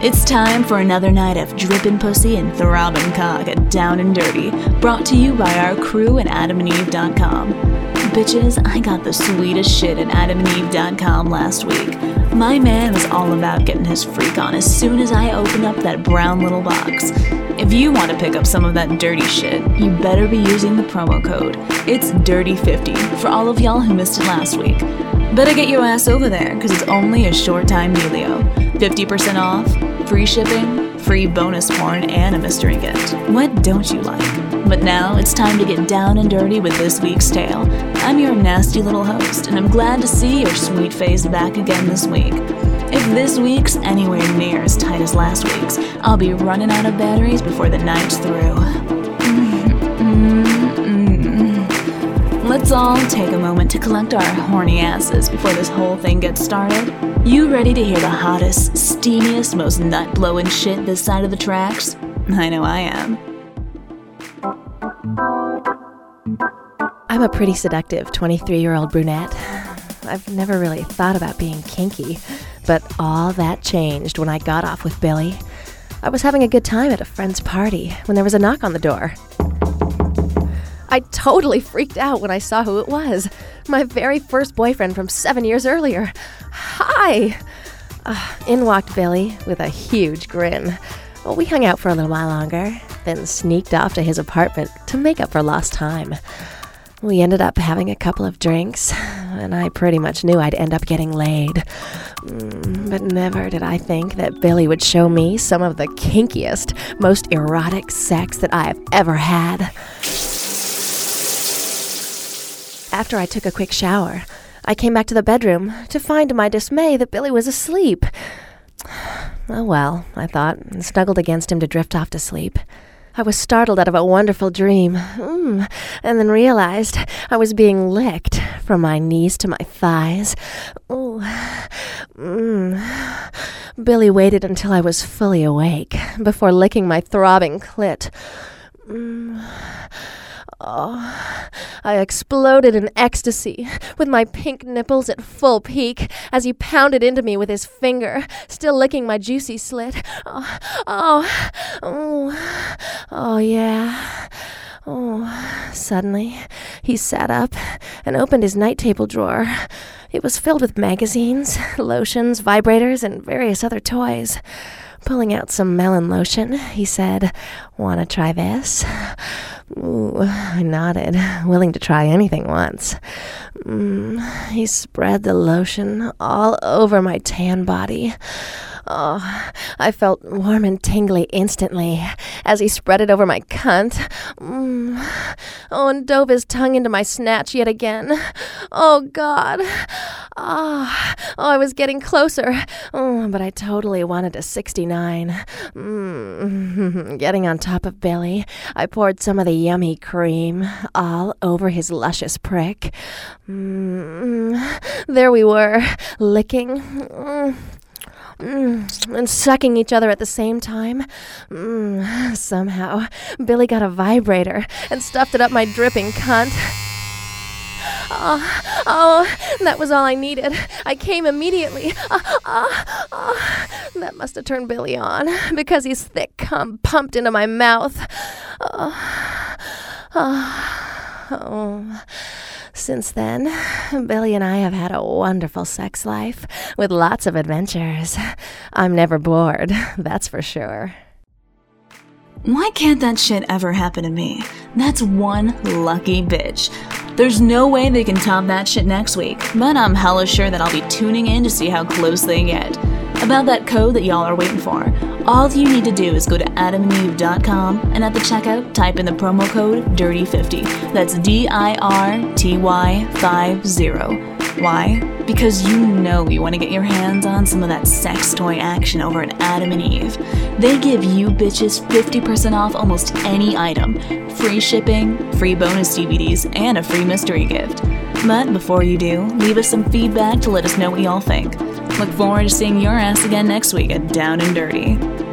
It's time for another night of drippin' pussy and throbbing cock at Down and Dirty, brought to you by our crew at AdamandEve.com. Bitches, I got the sweetest shit at AdamandEve.com last week. My man was all about getting his freak on as soon as I opened up that brown little box. If you want to pick up some of that dirty shit, you better be using the promo code. It's DIRTY50 for all of y'all who missed it last week. Better get your ass over there, because it's only a short time dealio. 50% off, free shipping, free bonus porn, and a mystery gift. What don't you like? But now it's time to get down and dirty with this week's tale. I'm your nasty little host, and I'm glad to see your sweet face back again this week. If this week's anywhere near as tight as last week's, I'll be running out of batteries before the night's through. Let's all take a moment to collect our horny asses before this whole thing gets started. You ready to hear the hottest, steamiest, most nut-blowing shit this side of the tracks? I know I am. I'm a pretty seductive 23-year-old brunette. I've never really thought about being kinky, but all that changed when I got off with Billy. I was having a good time at a friend's party when there was a knock on the door. I totally freaked out when I saw who it was. My very first boyfriend from 7 years earlier. Hi! In walked Billy with a huge grin. Well, we hung out for a little while longer, then sneaked off to his apartment to make up for lost time. We ended up having a couple of drinks, and I pretty much knew I'd end up getting laid. But never did I think that Billy would show me some of the kinkiest, most erotic sex that I have ever had. After I took a quick shower, I came back to the bedroom to find to my dismay that Billy was asleep. Oh well, I thought, and snuggled against him to drift off to sleep. I was startled out of a wonderful dream, and then realized I was being licked from my knees to my thighs. Billy waited until I was fully awake before licking my throbbing clit. I exploded in ecstasy, with my pink nipples at full peak, as he pounded into me with his finger, still licking my juicy slit. Yeah. Suddenly, he sat up and opened his night table drawer. It was filled with magazines, lotions, vibrators, and various other toys. Pulling out some melon lotion, he said, "Wanna try this?" I nodded, willing to try anything once. He spread the lotion all over my tan body. I felt warm and tingly instantly as he spread it over my cunt. And dove his tongue into my snatch yet again. Oh, God. I was getting closer, but I totally wanted a 69. Getting on top of Billy, I poured some of the yummy cream all over his luscious prick. There we were, licking and sucking each other at the same time. Somehow, Billy got a vibrator and stuffed it up my dripping cunt. That was all I needed. I came immediately. That must have turned Billy on, because his thick cum pumped into my mouth. Since then, Billy and I have had a wonderful sex life with lots of adventures. I'm never bored, that's for sure. Why can't that shit ever happen to me? That's one lucky bitch. There's no way they can top that shit next week, but I'm hella sure that I'll be tuning in to see how close they get. About that code that y'all are waiting for, all you need to do is go to AdamandEve.com and at the checkout type in the promo code DIRTY50. That's DIRTY50. Why? Because you know you want to get your hands on some of that sex toy action over at Adam and Eve. They give you bitches 50% off almost any item, free shipping, free bonus DVDs, and a free mystery gift. But before you do, leave us some feedback to let us know what y'all think. Look forward to seeing your ass again next week at Down and Dirty.